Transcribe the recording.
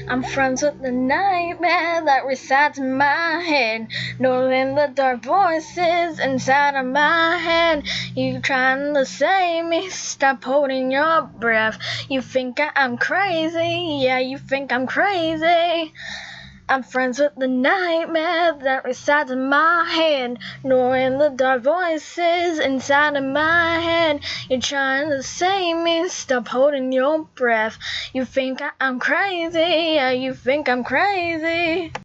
I'm friends with the nightmare that resides in my head, knowing the dark voices inside of my head. You trying to save me, stop holding your breath. You think I'm crazy, yeah, you think I'm crazy. I'm friends with the nightmare that resides in my head, knowing the dark voices inside of my head. You're trying to save me, stop holding your breath. You think I'm crazy, yeah, you think I'm crazy.